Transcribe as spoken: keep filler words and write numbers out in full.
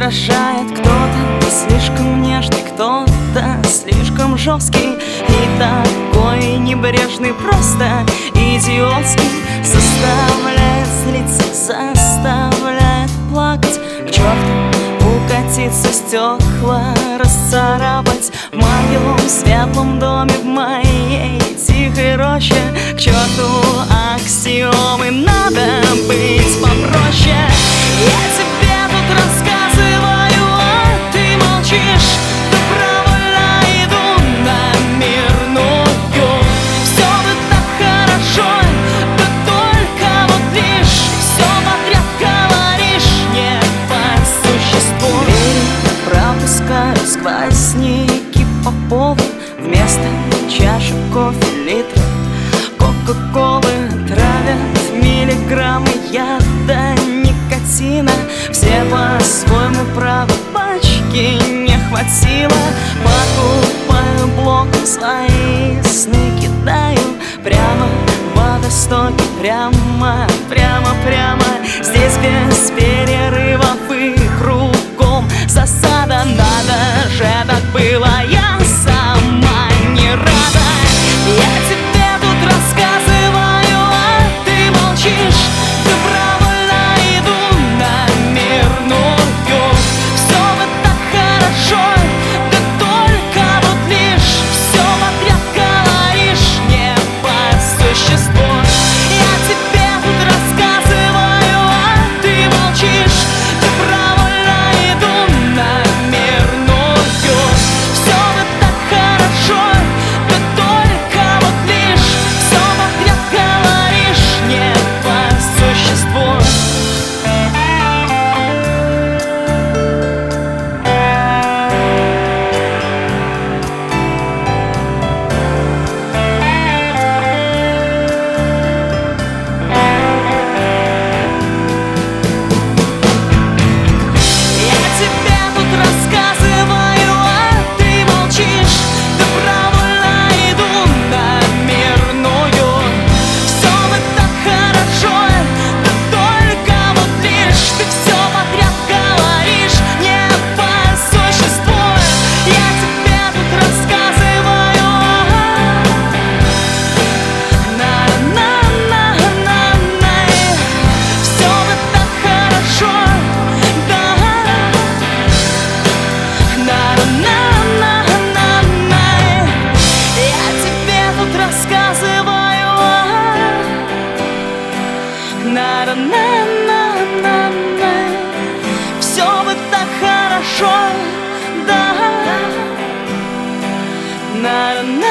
раздражает. Кто-то слишком нежный, кто-то слишком жесткий и такой небрежный, просто идиотский. Заставляет злиться, заставляет плакать. К черту укатиться, стекла расцарапать. В моем светлом доме, в моей тихой роще. К черту аксиомы, надо быть попроще. Я тебе тут рассказываю, а ты молчишь. Да правильно иду на мирную. Все бы так хорошо, да только вот лишь все подряд говоришь не по существу. Двери пропускаю сквозняки по полу. Вместо чашек кофе литра кока-колы травят миллиграммы яда никотина. Все по-своему правы, пачки не хватило. Покупаю блок, свои сны кидаю прямо в водостоки. Прямо, прямо, прямо здесь без перерывов и кругом засада. Надо же, так было, я сама не рада. Я тебе тут рассказываю, а ты молчишь. Да правильно иду на мирную. Все бы так хорошо, да только вот лишь все подряд говоришь не по существу. Я тебе тут рассказываю, а ты молчишь. Да правильно иду на мирную. Все бы так хорошо, да только вот лишь все подряд говоришь не по существу. Я тебе тут рассказываю, а ты молчишь. Да правильно иду на мирную. Все бы так хорошо, да только вот лишь ты все подряд говоришь не по существу. Я тебе тут рассказываю, на-на-на-на-на. Все бы так хорошо, да. На-на-на-на-на. Я тебе тут рассказываю, на-на-на-на-на. Все бы так хорошо, да. На-на-на.